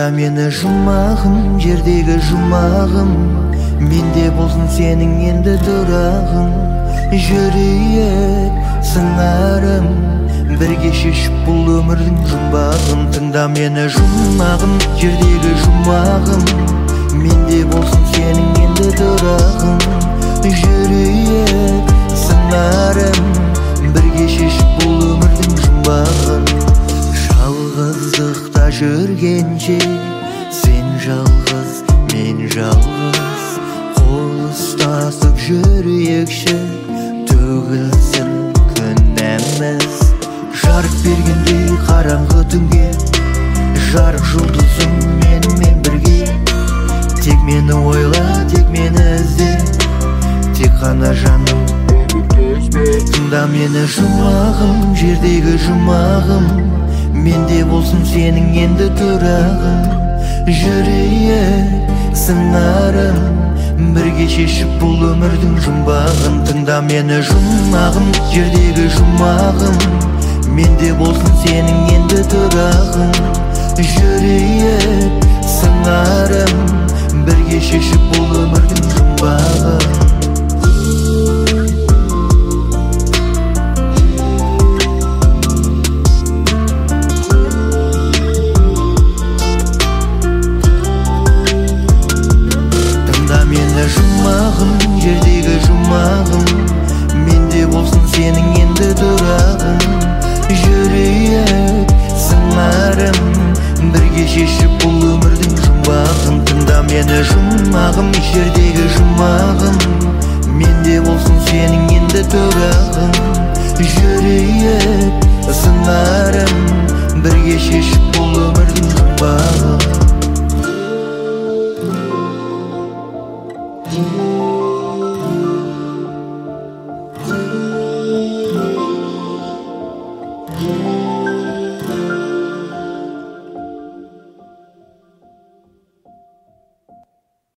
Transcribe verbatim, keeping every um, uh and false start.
Тыңда мені жұмағым, жердегі жұмағым, менде болсын сенің енді тұрағың. Жүрейік сыңарым, бірге шешіп бұл өмірдің жұмбағын. Тыңда мені жұмағым, жердегі жұмағым, менде болсын сенің енді тұрағың. Жүрейік сыңарым, бірге шешіп бұл өмірдің жұмбағын. Жалғыздықта жүргенше сен жалғыз, мен жалғыз, қол ұстасып жүрейікші, төгілсін күнәміз. Жарық бергендей қараңғы түнге, жарық жұлдызым менімен бірге. Тек мені ойла, тек мені ізде, тек қана жаным тыңда мені жұмағым, жердегі жұмағым, менде болсын сенің енді тұрағың. Жүрейік сыңарым, бірге шешіп бұл өмірдің жұмбағын. Тыңда мені жұмағым, жердегі жұмағым, менде болсын сенің енді тұрағың. Жүрейік сыңарым, бірге шешіп бұл өмірдің жұмбағын. Жұмағым, жердегі жұмағым, менде болсын сенің енді тұрағың. Жүрейік сыңарым, бірге шешіп бұл өмірдің жұмбағын. Тыңда мені жұмағым, жердегі жұмағым, менде болсын сенің енді тұрағың. Жүрейік сыңарым, бірге шешіп бұл өмірдің жұмбағын.